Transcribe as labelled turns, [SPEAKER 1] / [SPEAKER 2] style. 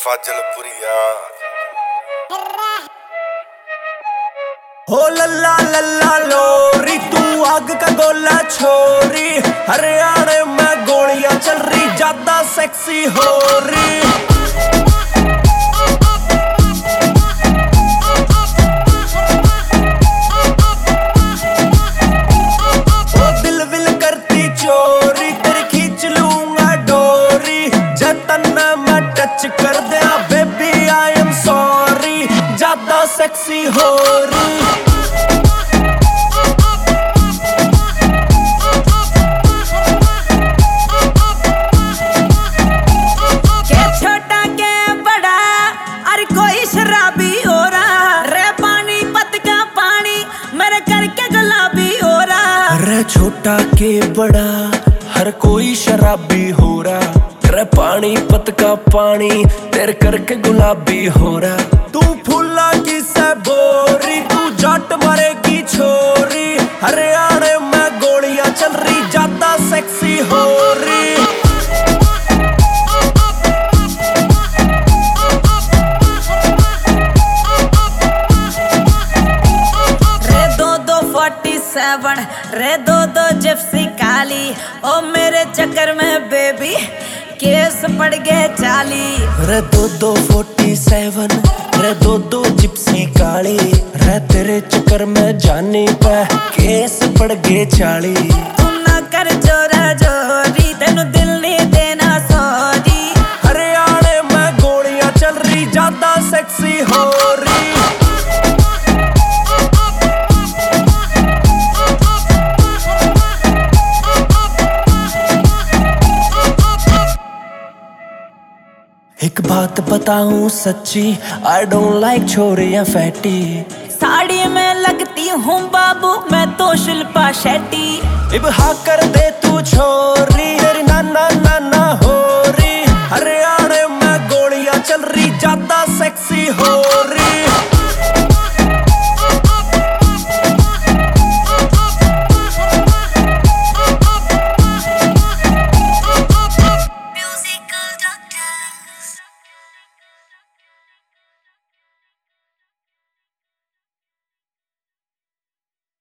[SPEAKER 1] फाजलपुरिया
[SPEAKER 2] हो लल्ला लल्ला लोरी तू आग का गोला छोरी, हरियाणा में गोलियां चल रही, ज्यादा सेक्सी हो रही। ओ दिल विल करती चोरी, तेरी खींच लूंगा डोरी, जतन मैं टच कर दिया बेबी आई एम सॉरी, ज्यादा सेक्सी हो रही। छोटा के बड़ा हर कोई शराबी हो रहा, रे पानीपत का पानी तेरे करके गुलाबी हो रहा। तू फूला की से बोरी, तू जट मरेगी छोरी, हरियाणा में गोलियां चल रही, ज्यादा सेक्सी हो रही।
[SPEAKER 3] रे दो जिप्सी काली, ओ मेरे चक्कर में बेबी केस पड़ गए चाली।
[SPEAKER 2] रे 47, रे दो जिप्सी काली, रे तेरे चक्कर में जाने पे केस पड़ गए 40।
[SPEAKER 3] तू ना कर जोरा जोरी, तेनू दिल नहीं देना सॉरी,
[SPEAKER 2] हरियाणा में गोलियां चल रही, ज्यादा सेक्सी हो रही। एक बात बताऊं सच्ची, आई डोंट लाइक छोरियां फैटी,
[SPEAKER 3] साड़ी में लगती हूँ बाबू मैं तो शिल्पा शेट्टी।
[SPEAKER 2] इब हाँ कर दे तू छोरी, तेरी नाना नाना हो रही, हरियाणा में गोलियां चल रही, ज्यादा सेक्सी हो रही।